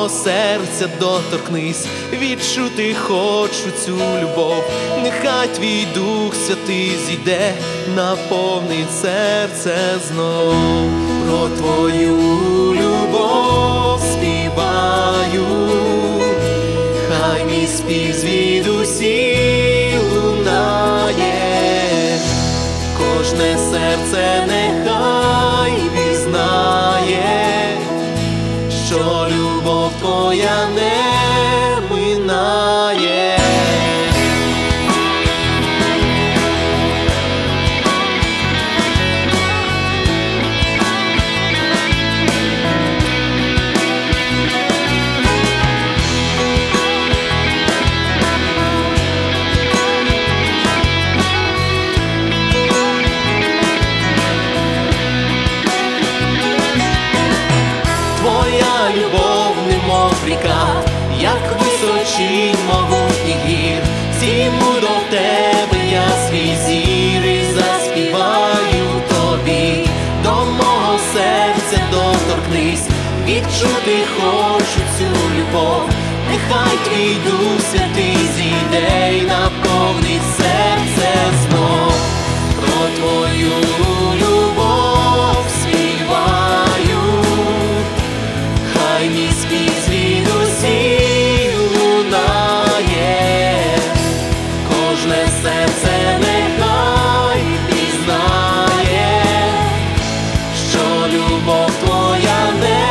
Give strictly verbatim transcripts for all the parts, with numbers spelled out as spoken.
мого серця доторкнись, відчути хочу цю любов. Нехай твій Дух Святий зійде, наповнить серце знов. Про твою любов співаю, хай мій спів звідусіль лунає, кожне серце нехай пізнає, що любов твоя не минає. Любов, немов ріка, як височінь могутніх гір, зійму до тебе я свій зір і заспіваю тобі. До мого серця доторкнись, відчути хочу цю любов. Нехай твій Дух Святий зійде й наповнить серце знов. Про твою любов співаю, хай мій спів звідусіль лунає, кожне серце нехай пізнає, що любов твоя не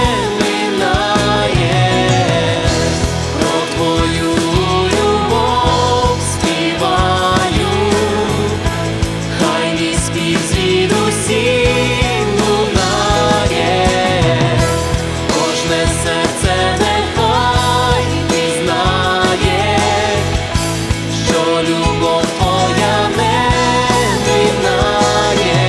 минає. Про твою любов співаю, хай мій спів звідусіль лунає, кожне серце нехай пізнає, що любов твоя не минає.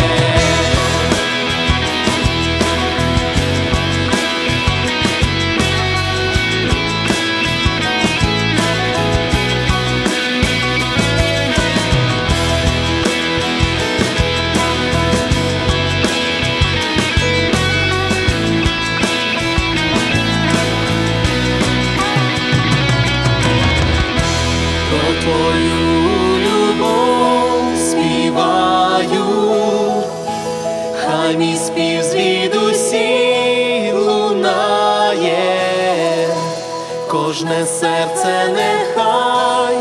Про твою любов співаю, хай мій спів звідусіль лунає, кожне серце нехай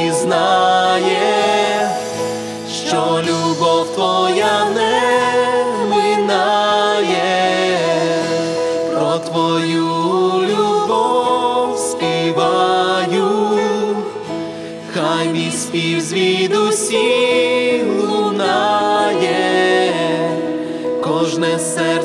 пізнає, що любов твоя не минає. Про твою любов співаю, хай мій спів звідусіль лунає, кожне серце